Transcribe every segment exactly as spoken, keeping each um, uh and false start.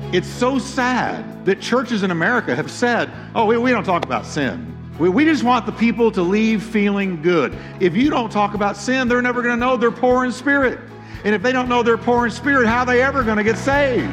It's so sad that churches in America have said, oh, we, we don't talk about sin. We, we just want the people to leave feeling good. If you don't talk about sin, they're never going to know they're poor in spirit. And if they don't know they're poor in spirit, how are they ever going to get saved?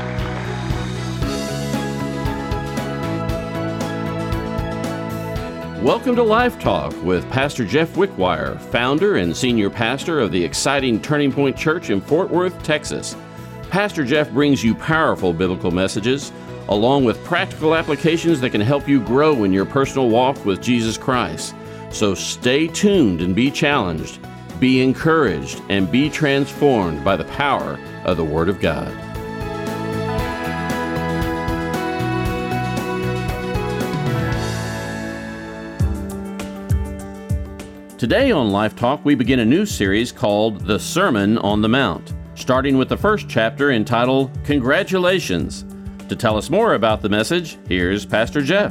Welcome to Life Talk with Pastor Jeff Wickwire, founder and senior pastor of the exciting Turning Point Church in Fort Worth, Texas. Pastor Jeff brings you powerful biblical messages, along with practical applications that can help you grow in your personal walk with Jesus Christ. So stay tuned and be challenged, be encouraged, and be transformed by the power of the Word of God. Today on Life Talk, we begin a new series called The Sermon on the Mount, starting with the first chapter entitled Congratulations. To tell us more about the message, here's Pastor Jeff.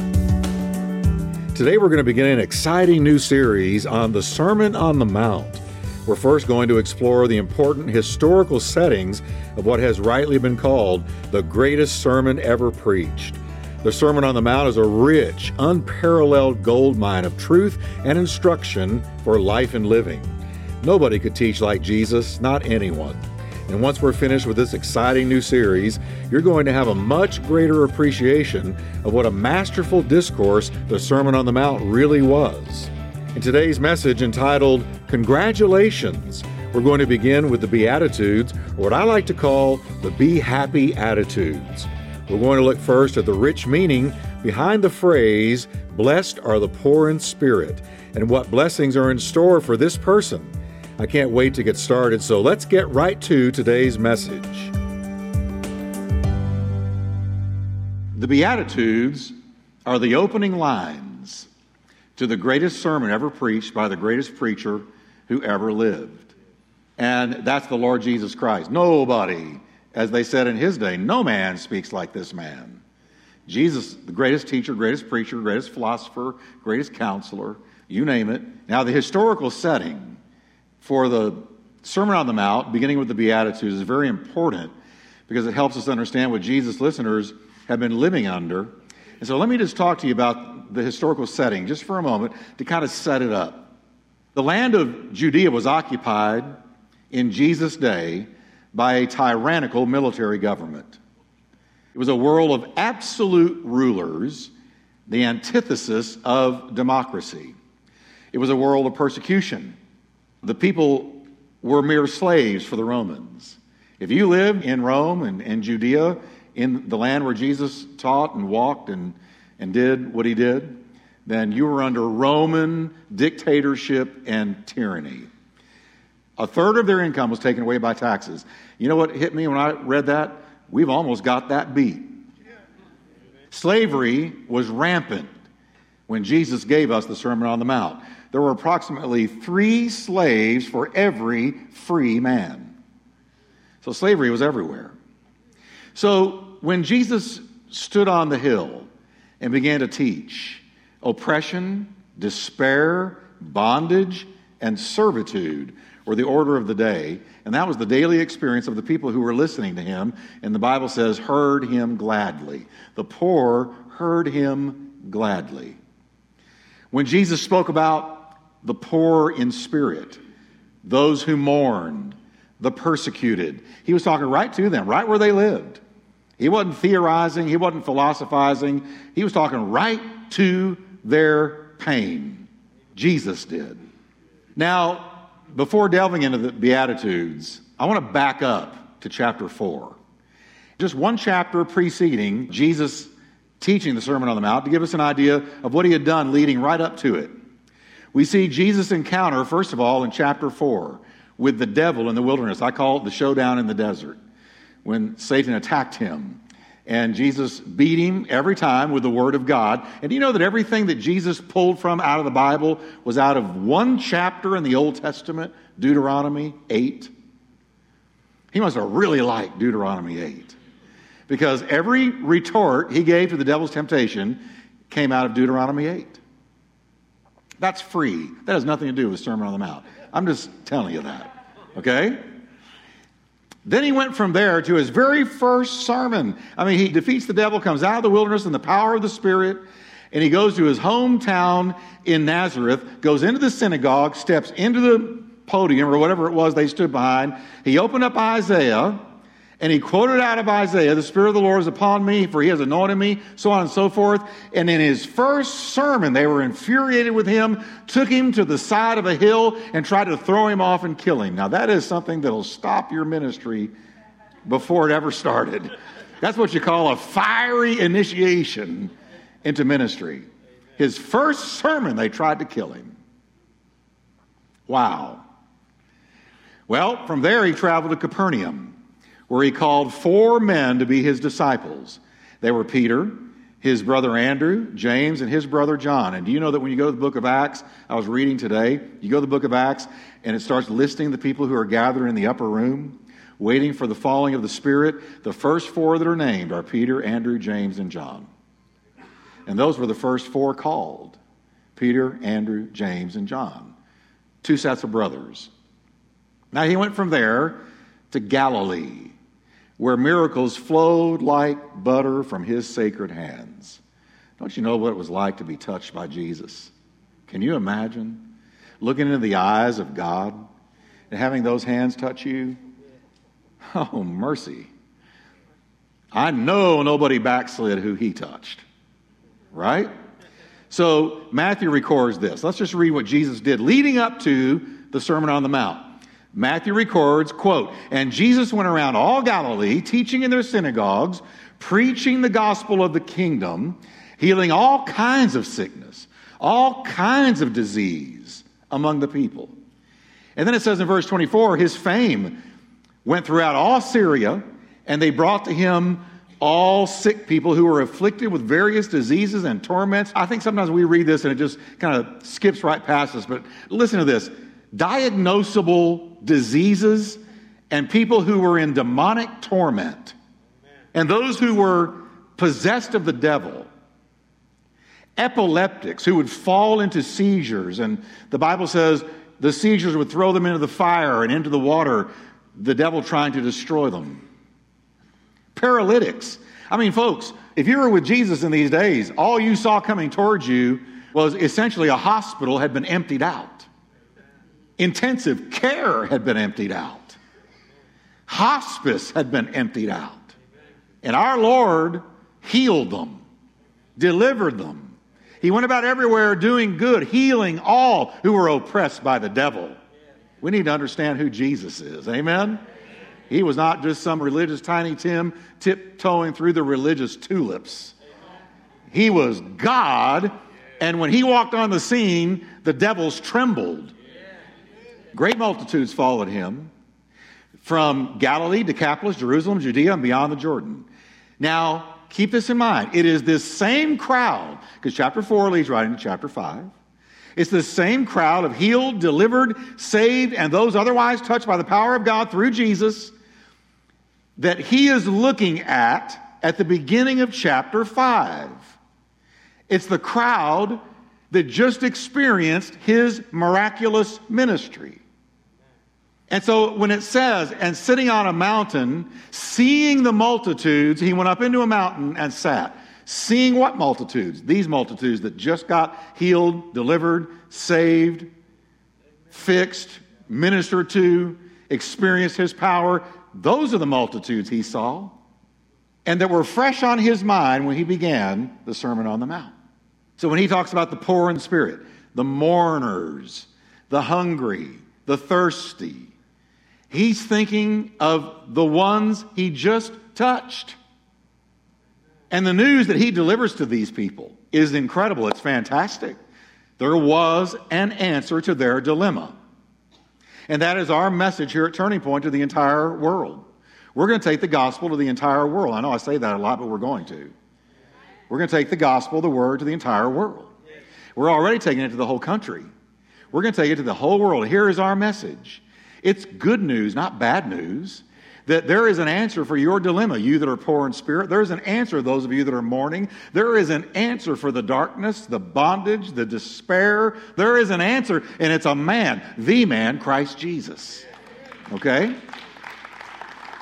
Today we're going to begin an exciting new series on the Sermon on the Mount. We're first going to explore the important historical settings of what has rightly been called the greatest sermon ever preached. The Sermon on the Mount is a rich, unparalleled goldmine of truth and instruction for life and living. Nobody could teach like Jesus, not anyone. And once we're finished with this exciting new series, you're going to have a much greater appreciation of what a masterful discourse the Sermon on the Mount really was. In today's message entitled, Congratulations, we're going to begin with the Beatitudes, or what I like to call the Be Happy Attitudes. We're going to look first at the rich meaning behind the phrase, blessed are the poor in spirit, and what blessings are in store for this person. I can't wait to get started, so let's get right to today's message. The Beatitudes are the opening lines to the greatest sermon ever preached by the greatest preacher who ever lived. And that's the Lord Jesus Christ. Nobody, as they said in his day, no man speaks like this man. Jesus, the greatest teacher, greatest preacher, greatest philosopher, greatest counselor, you name it. Now, the historical setting for the Sermon on the Mount, beginning with the Beatitudes, is very important because it helps us understand what Jesus' listeners have been living under. And so let me just talk to you about the historical setting just for a moment to kind of set it up. The land of Judea was occupied in Jesus' day by a tyrannical military government. It was a world of absolute rulers, the antithesis of democracy. It was a world of persecution. The people were mere slaves for the Romans. If you lived in Rome and, and Judea, in the land where Jesus taught and walked and, and did what he did, then you were under Roman dictatorship and tyranny. A third of their income was taken away by taxes. You know what hit me when I read that? We've almost got that beat. Slavery was rampant when Jesus gave us the Sermon on the Mount. There were approximately three slaves for every free man. So slavery was everywhere. So when Jesus stood on the hill and began to teach, oppression, despair, bondage, and servitude were the order of the day, and that was the daily experience of the people who were listening to him, and the Bible says, heard him gladly. The poor heard him gladly. When Jesus spoke about the poor in spirit, those who mourned, the persecuted, he was talking right to them, right where they lived. He wasn't theorizing, he wasn't philosophizing, he was talking right to their pain. Jesus did. Now, before delving into the Beatitudes, I want to back up to chapter four. Just one chapter preceding Jesus teaching the Sermon on the Mount to give us an idea of what he had done leading right up to it. We see Jesus' encounter, first of all, in chapter four with the devil in the wilderness. I call it the showdown in the desert, when Satan attacked him. And Jesus beat him every time with the Word of God. And do you know that everything that Jesus pulled from out of the Bible was out of one chapter in the Old Testament, Deuteronomy eight? He must have really liked Deuteronomy eight. Because every retort he gave to the devil's temptation came out of Deuteronomy eight. That's free. That has nothing to do with Sermon on the Mount. I'm just telling you that. Okay? Then he went from there to his very first sermon. I mean, he defeats the devil, comes out of the wilderness in the power of the Spirit, and he goes to his hometown in Nazareth, goes into the synagogue, steps into the podium or whatever it was they stood behind. He opened up Isaiah, and he quoted out of Isaiah, "The Spirit of the Lord is upon me, for he has anointed me," so on and so forth. And in his first sermon, they were infuriated with him, took him to the side of a hill, and tried to throw him off and kill him. Now, that is something that'll stop your ministry before it ever started. That's what you call a fiery initiation into ministry. His first sermon, they tried to kill him. Wow. Well, from there, he traveled to Capernaum, where he called four men to be his disciples. They were Peter, his brother Andrew, James, and his brother John. And do you know that when you go to the book of Acts, I was reading today, you go to the book of Acts, and it starts listing the people who are gathered in the upper room, waiting for the falling of the Spirit. The first four that are named are Peter, Andrew, James, and John. And those were the first four called. Peter, Andrew, James, and John. Two sets of brothers. Now he went from there to Galilee, where miracles flowed like butter from his sacred hands. Don't you know what it was like to be touched by Jesus? Can you imagine looking into the eyes of God and having those hands touch you? Oh, mercy. I know nobody backslid who he touched, right? So Matthew records this. Let's just read what Jesus did leading up to the Sermon on the Mount. Matthew records, quote, "And Jesus went around all Galilee, teaching in their synagogues, preaching the gospel of the kingdom, healing all kinds of sickness, all kinds of disease among the people." And then it says in verse twenty-four, his fame went throughout all Syria, and they brought to him all sick people who were afflicted with various diseases and torments. I think sometimes we read this and it just kind of skips right past us, but listen to this. Diagnosable diseases and people who were in demonic torment, and those who were possessed of the devil, epileptics who would fall into seizures, and the Bible says the seizures would throw them into the fire and into the water, the devil trying to destroy them. Paralytics. I mean, folks, if you were with Jesus in these days, all you saw coming towards you was essentially a hospital had been emptied out. Intensive care had been emptied out. Hospice had been emptied out. And our Lord healed them, delivered them. He went about everywhere doing good, healing all who were oppressed by the devil. We need to understand who Jesus is. Amen? He was not just some religious Tiny Tim tiptoeing through the religious tulips. He was God, and when he walked on the scene, the devils trembled. Great multitudes followed him from Galilee, Decapolis, Jerusalem, Judea, and beyond the Jordan. Now, keep this in mind. It is this same crowd, because chapter four leads right into chapter five. It's the same crowd of healed, delivered, saved, and those otherwise touched by the power of God through Jesus that he is looking at at the beginning of chapter five. It's the crowd that just experienced his miraculous ministry. And so when it says, and sitting on a mountain, seeing the multitudes, he went up into a mountain and sat. Seeing what multitudes? These multitudes that just got healed, delivered, saved, fixed, ministered to, experienced his power. Those are the multitudes he saw, and that were fresh on his mind when he began the Sermon on the Mount. So when he talks about the poor in spirit, the mourners, the hungry, the thirsty, he's thinking of the ones he just touched. And the news that he delivers to these people is incredible. It's fantastic. There was an answer to their dilemma. And that is our message here at Turning Point to the entire world. We're going to take the gospel to the entire world. I know I say that a lot, but we're going to. We're going to take the gospel, the word, to the entire world. We're already taking it to the whole country. We're going to take it to the whole world. Here is our message. It's good news, not bad news, that there is an answer for your dilemma, you that are poor in spirit. There is an answer for those of you that are mourning. There is an answer for the darkness, the bondage, the despair. There is an answer, and it's a man, the man, Christ Jesus. Okay?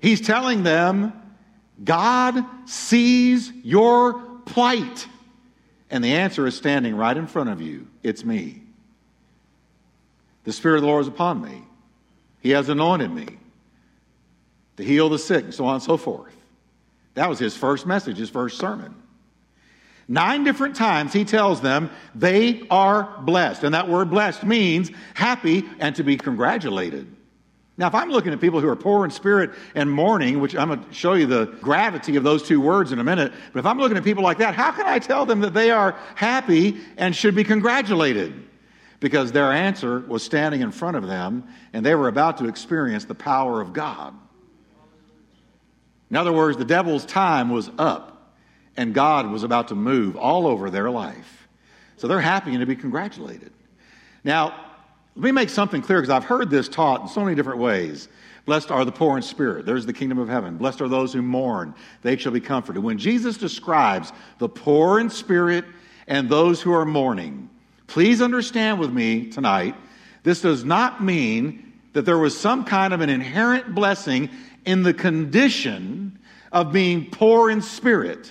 He's telling them, God sees your plight. And the answer is standing right in front of you. It's me. The Spirit of the Lord is upon me. He has anointed me to heal the sick, and so on and so forth. That was his first message, his first sermon. Nine different times he tells them they are blessed. And that word blessed means happy and to be congratulated. Now, if I'm looking at people who are poor in spirit and mourning, which I'm going to show you the gravity of those two words in a minute, but if I'm looking at people like that, how can I tell them that they are happy and should be congratulated? Because their answer was standing in front of them, and they were about to experience the power of God. In other words, the devil's time was up, and God was about to move all over their life. So they're happy and to be congratulated. Now, let me make something clear, because I've heard this taught in so many different ways. Blessed are the poor in spirit. There's the kingdom of heaven. Blessed are those who mourn. They shall be comforted. When Jesus describes the poor in spirit and those who are mourning, please understand with me tonight, this does not mean that there was some kind of an inherent blessing in the condition of being poor in spirit.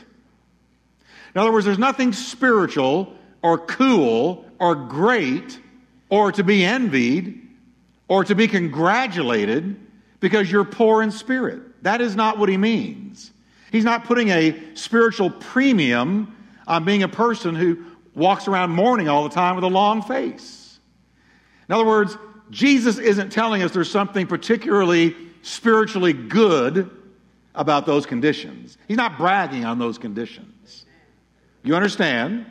In other words, there's nothing spiritual or cool or great or to be envied or to be congratulated because you're poor in spirit. That is not what he means. He's not putting a spiritual premium on being a person who walks around mourning all the time with a long face. In other words, Jesus isn't telling us there's something particularly spiritually good about those conditions. He's not bragging on those conditions. You understand?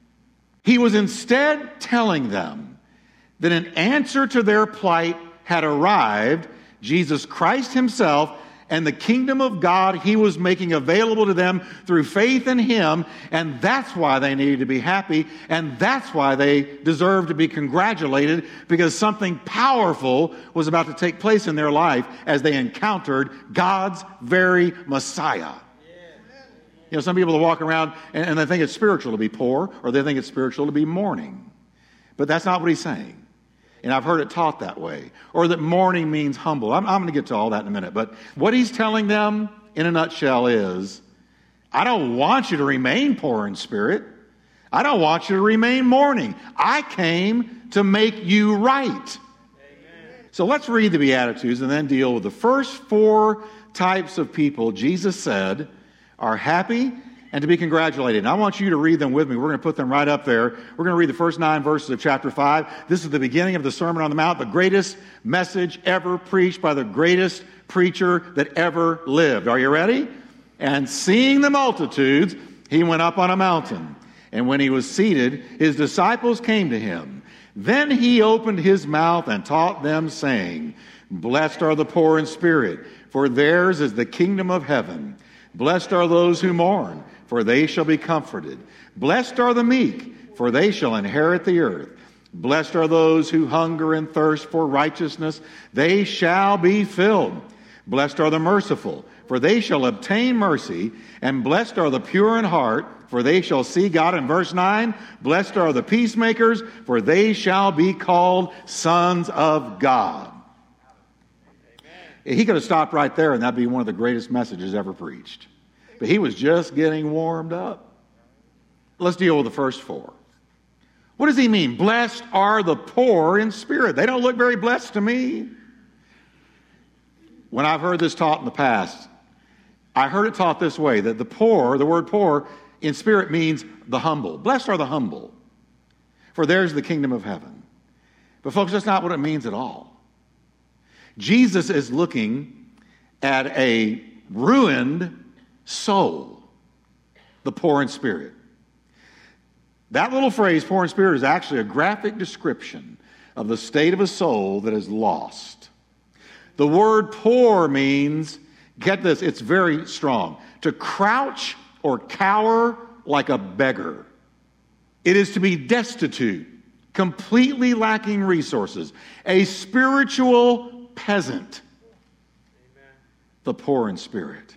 He was instead telling them that an answer to their plight had arrived. Jesus Christ himself and the kingdom of God he was making available to them through faith in him, and that's why they needed to be happy, and that's why they deserved to be congratulated, because something powerful was about to take place in their life as they encountered God's very Messiah. You know, some people walk around and, and they think it's spiritual to be poor, or they think it's spiritual to be mourning. But that's not what he's saying. And I've heard it taught that way. Or that mourning means humble. I'm, I'm going to get to all that in a minute. But what he's telling them in a nutshell is, I don't want you to remain poor in spirit. I don't want you to remain mourning. I came to make you right. Amen. So let's read the Beatitudes and then deal with the first four types of people Jesus said are happy and to be congratulated. And I want you to read them with me. We're going to put them right up there. We're going to read the first nine verses of chapter five. This is the beginning of the Sermon on the Mount, the greatest message ever preached by the greatest preacher that ever lived. Are you ready? And seeing the multitudes, he went up on a mountain. And when he was seated, his disciples came to him. Then he opened his mouth and taught them, saying, Blessed are the poor in spirit, for theirs is the kingdom of heaven. Blessed are those who mourn, for they shall be comforted. Blessed are the meek, for they shall inherit the earth. Blessed are those who hunger and thirst for righteousness, they shall be filled. Blessed are the merciful, for they shall obtain mercy. And blessed are the pure in heart, for they shall see God. In verse nine, blessed are the peacemakers, for they shall be called sons of God. He could have stopped right there, and that'd be one of the greatest messages ever preached. But he was just getting warmed up. Let's deal with the first four. What does he mean? Blessed are the poor in spirit. They don't look very blessed to me. When I've heard this taught in the past, I heard it taught this way, that the poor, the word poor in spirit means the humble. Blessed are the humble, for theirs the kingdom of heaven. But folks, that's not what it means at all. Jesus is looking at a ruined soul, the poor in spirit. That little phrase, poor in spirit, is actually a graphic description of the state of a soul that is lost. The word poor means, get this, it's very strong, to crouch or cower like a beggar. It is to be destitute, completely lacking resources, a spiritual peasant. Amen. The poor in spirit.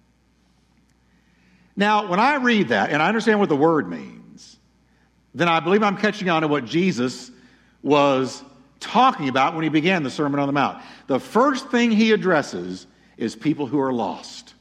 Now, when I read that, and I understand what the word means, then I believe I'm catching on to what Jesus was talking about when he began the Sermon on the Mount. The first thing he addresses is people who are lost.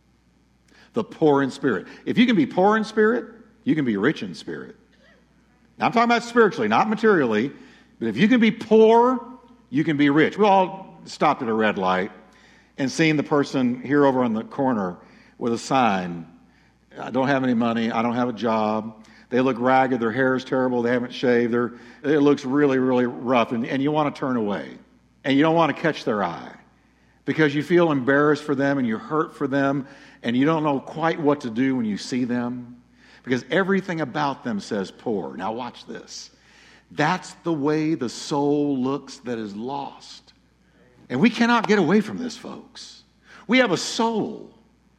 The poor in spirit. If you can be poor in spirit, you can be rich in spirit. Now, I'm talking about spiritually, not materially. But if you can be poor, you can be rich. We all stopped at a red light and seen the person here over on the corner with a sign. I don't have any money. I don't have a job. They look ragged. Their hair is terrible. They haven't shaved. They're, it looks really, really rough. And, and you want to turn away. And you don't want to catch their eye because you feel embarrassed for them and you hurt for them and you don't know quite what to do when you see them because everything about them says poor. Now watch this. That's the way the soul looks that is lost. And we cannot get away from this, folks. We have a soul.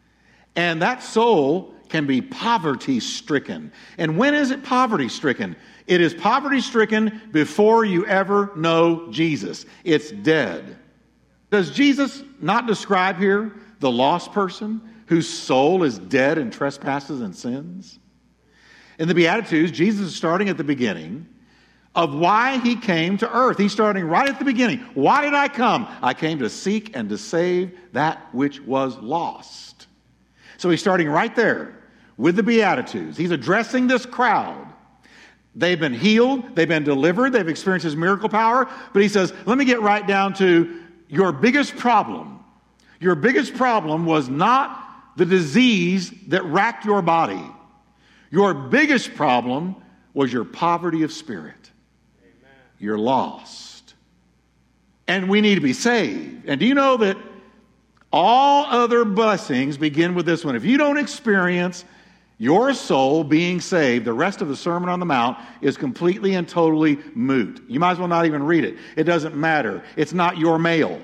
And that soul can be poverty-stricken. And when is it poverty-stricken? It is poverty-stricken before you ever know Jesus. It's dead. Does Jesus not describe here the lost person whose soul is dead in trespasses and sins? In the Beatitudes, Jesus is starting at the beginning of why he came to earth. He's starting right at the beginning. Why did I come? I came to seek and to save that which was lost. So he's starting right there with the Beatitudes. He's addressing this crowd. They've been healed. They've been delivered. They've experienced his miracle power. But he says, let me get right down to your biggest problem. Your biggest problem was not the disease that racked your body. Your biggest problem was your poverty of spirit. Amen. You're lost. And we need to be saved. And do you know that all other blessings begin with this one? If you don't experience your soul being saved, the rest of the Sermon on the Mount is completely and totally moot. You might as well not even read it. It doesn't matter. It's not your mail.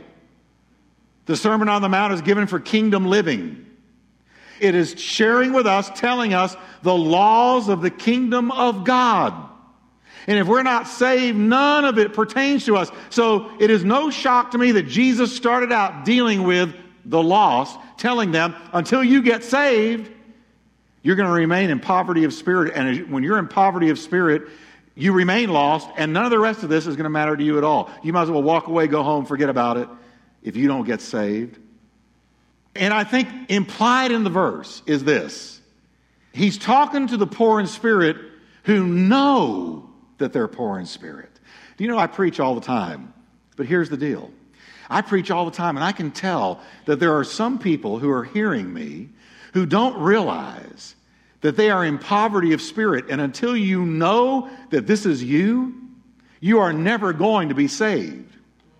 The Sermon on the Mount is given for kingdom living. It is sharing with us, telling us the laws of the kingdom of God. And if we're not saved, none of it pertains to us. So it is no shock to me that Jesus started out dealing with the lost, telling them, until you get saved, you're going to remain in poverty of spirit. And when you're in poverty of spirit, you remain lost, and none of the rest of this is going to matter to you at all. You might as well walk away, go home, forget about it if you don't get saved. And I think implied in the verse is this. He's talking to the poor in spirit who know that they're poor in spirit. Do you know I preach all the time? But here's the deal. I preach all the time, and I can tell that there are some people who are hearing me who don't realize that they are in poverty of spirit. And until you know that this is you, you are never going to be saved.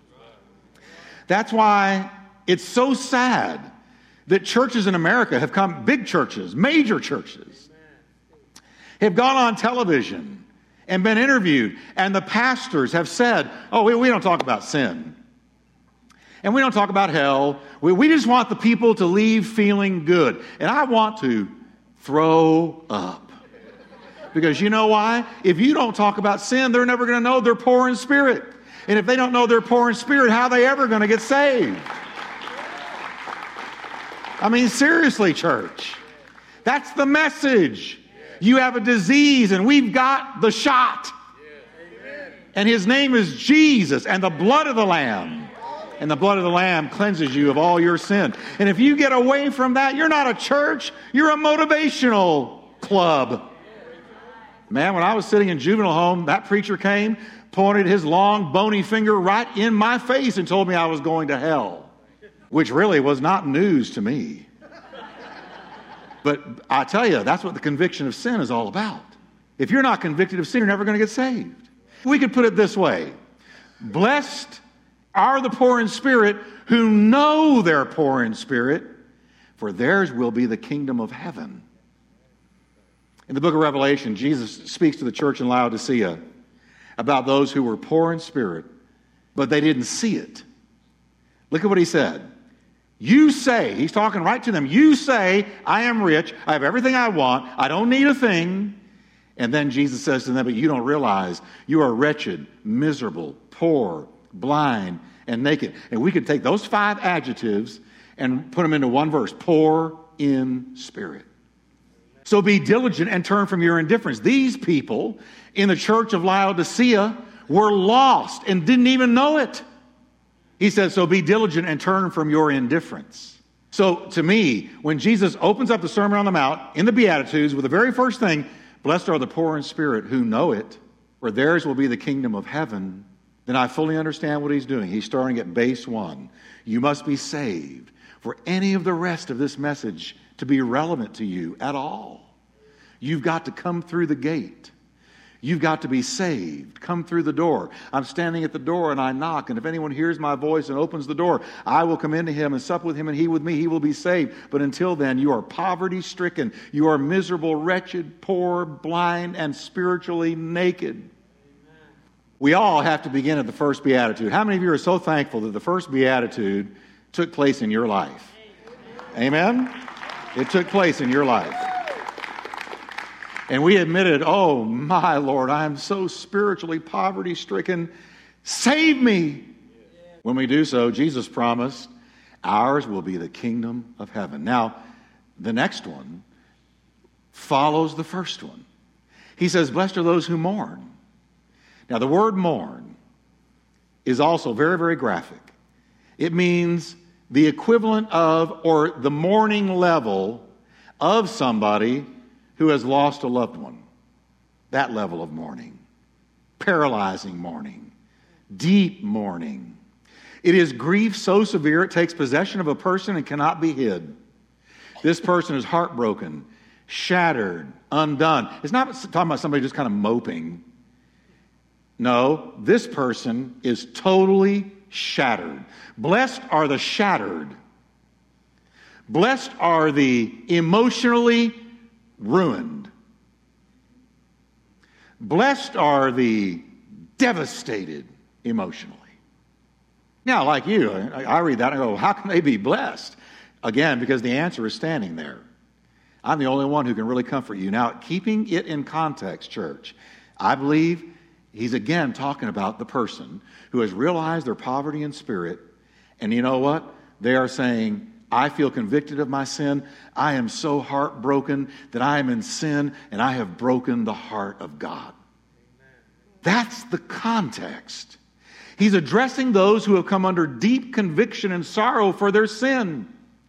That's why it's so sad that churches in America have come, big churches, major churches, have gone on television and been interviewed, and the pastors have said, oh, we, we don't talk about sin. And we don't talk about hell. We, we just want the people to leave feeling good. And I want to throw up. Because you know why? If you don't talk about sin, they're never going to know they're poor in spirit. And if they don't know they're poor in spirit, how are they ever going to get saved? I mean, seriously, church. That's the message. You have a disease, and we've got the shot. And his name is Jesus, and the blood of the Lamb. And the blood of the Lamb cleanses you of all your sin. And if you get away from that, you're not a church. You're a motivational club. Man, when I was sitting in juvenile home, that preacher came, pointed his long, bony finger right in my face and told me I was going to hell, which really was not news to me. But I tell you, that's what the conviction of sin is all about. If you're not convicted of sin, you're never going to get saved. We could put it this way. Blessed are the poor in spirit who know they're poor in spirit, for theirs will be the kingdom of heaven. In the book of Revelation, Jesus speaks to the church in Laodicea about those who were poor in spirit, but they didn't see it. Look at what he said. You say, he's talking right to them, you say, I am rich, I have everything I want, I don't need a thing. And then Jesus says to them, but you don't realize you are wretched, miserable, poor, blind, and naked. And we could take those five adjectives and put them into one verse. Poor in spirit. So be diligent and turn from your indifference. These people in the church of Laodicea were lost and didn't even know it. He says, so be diligent and turn from your indifference. So to me, when Jesus opens up the Sermon on the Mount in the Beatitudes with the very first thing, blessed are the poor in spirit who know it, for theirs will be the kingdom of heaven, then I fully understand what he's doing. He's starting at base one. You must be saved for any of the rest of this message to be relevant to you at all. You've got to come through the gate. You've got to be saved. Come through the door. I'm standing at the door and I knock, and if anyone hears my voice and opens the door, I will come into him and sup with him and he with me. He will be saved. But until then, you are poverty-stricken. You are miserable, wretched, poor, blind, and spiritually naked. We all have to begin at the first beatitude. How many of you are so thankful that the first beatitude took place in your life? Amen? It took place in your life. And we admitted, oh my Lord, I am so spiritually poverty-stricken. Save me. When we do so, Jesus promised, ours will be the kingdom of heaven. Now, the next one follows the first one. He says, blessed are those who mourn. Now, the word mourn is also very, very graphic. It means the equivalent of or the mourning level of somebody who has lost a loved one. That level of mourning. Paralyzing mourning. Deep mourning. It is grief so severe it takes possession of a person and cannot be hid. This person is heartbroken, shattered, undone. It's not talking about somebody just kind of moping. No, this person is totally shattered. Blessed are the shattered. Blessed are the emotionally ruined. Blessed are the devastated emotionally. Now, like you, I read that and I go, how can they be blessed? Again, because the answer is standing there. I'm the only one who can really comfort you. Now, keeping it in context, church, I believe he's again talking about the person who has realized their poverty in spirit, and you know what? They are saying, I feel convicted of my sin. I am so heartbroken that I am in sin, and I have broken the heart of God. Amen. That's the context. He's addressing those who have come under deep conviction and sorrow for their sin.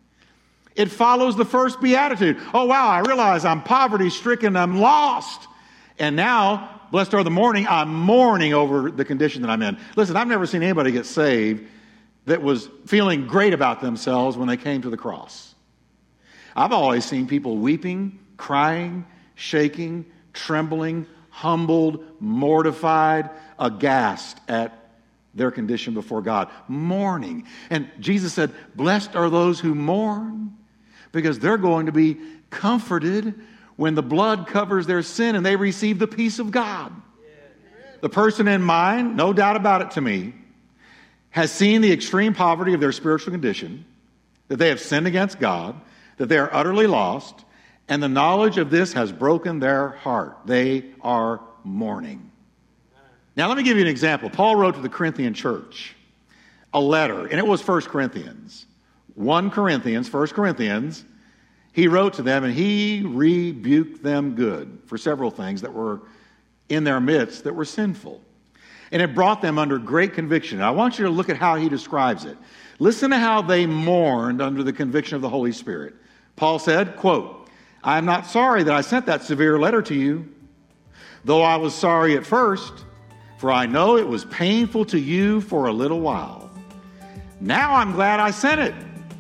It follows the first beatitude. Oh, wow, I realize I'm poverty-stricken, I'm lost. And now, blessed are the mourning, I'm mourning over the condition that I'm in. Listen, I've never seen anybody get saved that was feeling great about themselves when they came to the cross. I've always seen people weeping, crying, shaking, trembling, humbled, mortified, aghast at their condition before God, mourning. And Jesus said, blessed are those who mourn, because they're going to be comforted when the blood covers their sin and they receive the peace of God. The person in mind, no doubt about it to me, has seen the extreme poverty of their spiritual condition, that they have sinned against God, that they are utterly lost, and the knowledge of this has broken their heart. They are mourning. Now, let me give you an example. Paul wrote to the Corinthian church a letter, and it was First Corinthians. First Corinthians, First Corinthians, he wrote to them, and he rebuked them good for several things that were in their midst that were sinful. And it brought them under great conviction. I want you to look at how he describes it. Listen to how they mourned under the conviction of the Holy Spirit. Paul said, quote, I am not sorry that I sent that severe letter to you, though I was sorry at first, for I know it was painful to you for a little while. Now I'm glad I sent it,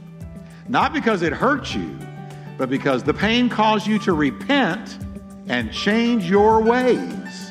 not because it hurt you, but because the pain caused you to repent and change your ways.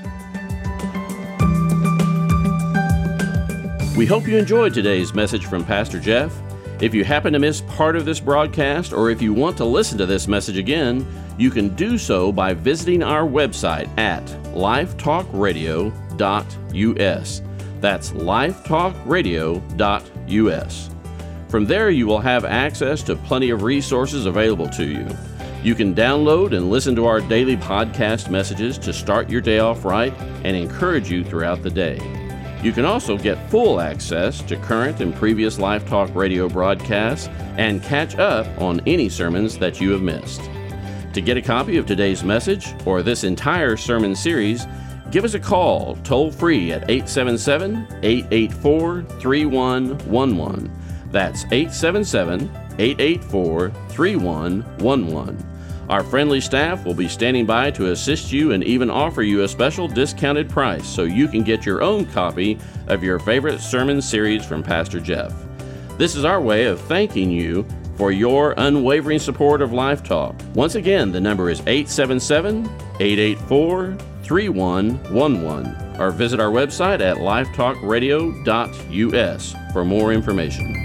We hope you enjoyed today's message from Pastor Jeff. If you happen to miss part of this broadcast, or if you want to listen to this message again, you can do so by visiting our website at lifetalk radio dot u s. That's lifetalk radio dot u s. From there, you will have access to plenty of resources available to you. You can download and listen to our daily podcast messages to start your day off right and encourage you throughout the day. You can also get full access to current and previous Life Talk Radio broadcasts and catch up on any sermons that you have missed. To get a copy of today's message or this entire sermon series, Give us a call toll free at eight seven seven, eight eight four, three one one one. That's eight seven seven, eight eight four, three one one one. Our friendly staff will be standing by to assist you and even offer you a special discounted price so you can get your own copy of your favorite sermon series from Pastor Jeff. This is our way of thanking you for your unwavering support of Life Talk. Once again, the number is eight seven seven, eight eight four, three one one one, or visit our website at lifetalk radio dot u s for more information.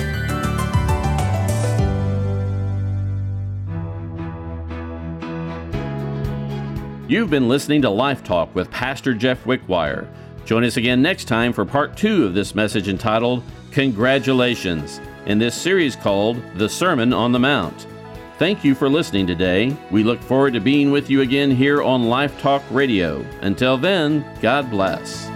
You've been listening to Life Talk with Pastor Jeff Wickwire. Join us again next time for part two of this message entitled, Congratulations, in this series called The Sermon on the Mount. Thank you for listening today. We look forward to being with you again here on Life Talk Radio. Until then, God bless.